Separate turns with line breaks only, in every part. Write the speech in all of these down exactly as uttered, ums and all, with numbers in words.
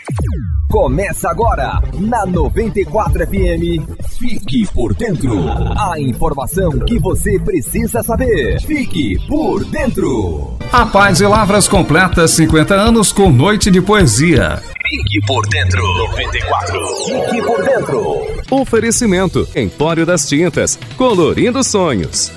Começa agora, na noventa e quatro F M, Fique por Dentro. A informação que você precisa saber. Fique por Dentro.
A Paz de Lavras completa cinquenta anos com noite de poesia.
Fique por Dentro. noventa e quatro. Fique por Dentro.
Oferecimento: Empório das Tintas, colorindo sonhos.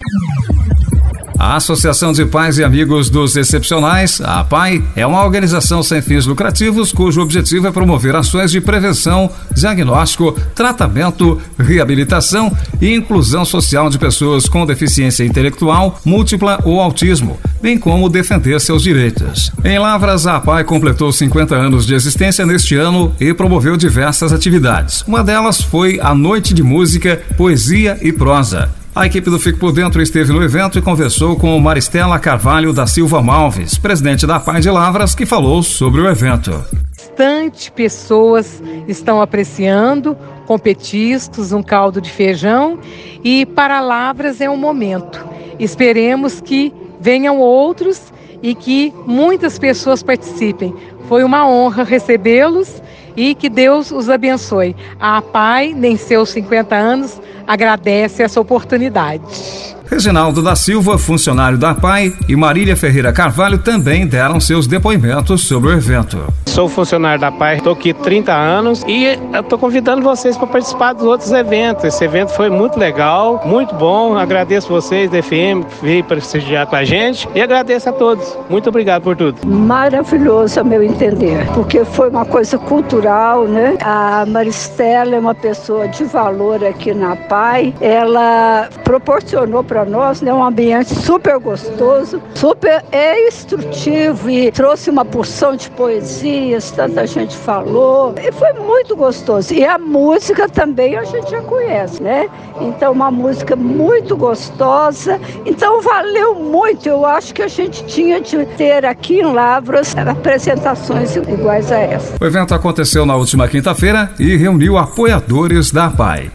A Associação de Pais e Amigos dos Excepcionais, a APAE, é uma organização sem fins lucrativos cujo objetivo é promover ações de prevenção, diagnóstico, tratamento, reabilitação e inclusão social de pessoas com deficiência intelectual, múltipla ou autismo, bem como defender seus direitos. Em Lavras, a APAE completou cinquenta anos de existência neste ano e promoveu diversas atividades. Uma delas foi a Noite de Música, Poesia e Prosa. A equipe do Fique por Dentro esteve no evento e conversou com Maristela Carvalho da Silva Malves, presidente da APAE de Lavras, que falou sobre o evento.
Bastante pessoas estão apreciando, com petiscos, um caldo de feijão, e para Lavras é um momento. Esperemos que venham outros e que muitas pessoas participem. Foi uma honra recebê-los e que Deus os abençoe. A APAE, em seus cinquenta anos, agradece essa oportunidade.
Reginaldo da Silva, funcionário da APAE, e Marília Ferreira Carvalho também deram seus depoimentos sobre o evento.
Sou funcionário da APAE, estou aqui há trinta anos e estou convidando vocês para participar dos outros eventos. Esse evento foi muito legal, muito bom. Agradeço vocês da F M que veio prestigiar com a gente e agradeço a todos. Muito obrigado por tudo.
Maravilhoso, a meu entender, porque foi uma coisa cultural, né? A Maristela é uma pessoa de valor aqui na APAE. Ela proporcionou para nós, né, um ambiente super gostoso, super instrutivo e trouxe uma porção de poesias, tanta gente falou, e foi muito gostoso. E a música também a gente já conhece, né? Então, uma música muito gostosa. Então, valeu muito. Eu acho que a gente tinha de ter aqui em Lavras apresentações iguais a essa.
O evento aconteceu na última quinta-feira e reuniu apoiadores da APAE.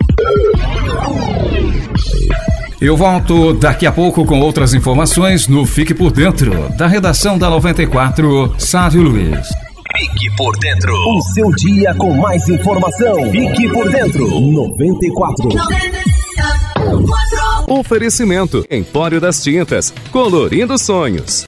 Eu volto daqui a pouco com outras informações no Fique por Dentro, da redação da noventa e quatro, Sávio Luiz.
Fique por Dentro. O seu dia com mais informação. Fique por Dentro. noventa e quatro.
Oferecimento: Empório das Tintas, colorindo sonhos.